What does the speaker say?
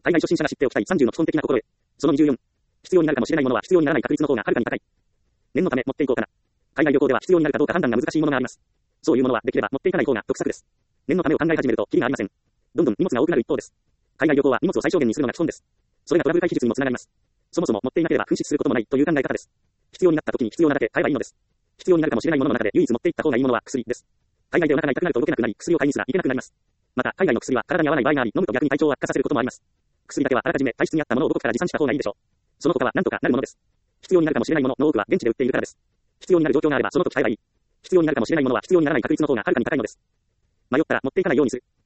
海外初心者が知っておきたい30の基本的な心得。その24。必要になるかもしれないものは必要にならない確率の方がはるかに高い。念のため持っていこうかな。海外旅行では必要になるかどうか判断が難しいものがあります。そういうものはできれば持っていかない方が得策です。念のためを考え始めるとキリがありません。どんどん荷物が多くなる一方です。海外旅行は荷物を最小限にするのが基本です。それがトラブル回避術にもつながります。そもそも持っていなければ紛失することもないという考え方です。必要になった時に必要なだけ買えばいいのです。必要になるかもしれないものの中で唯一持っていった方がいいものは薬です。海外でお腹が痛くなると動けなくなり薬を買いにすら行けなくなります。また海外の薬は体に合わない場合があり飲むと逆に体調を悪化させることもあります。薬だけはあらかじめ体質に合ったものをどこかから持参した方がいいでしょう。その他は何とかなるものです。必要になるかもしれないものの多くは現地で売っているからです。必要になる状況があればその時買えばいい。必要になるかもしれないものは必要にならない確率の方がはるかに高いのです。迷ったら持っていかないようにする。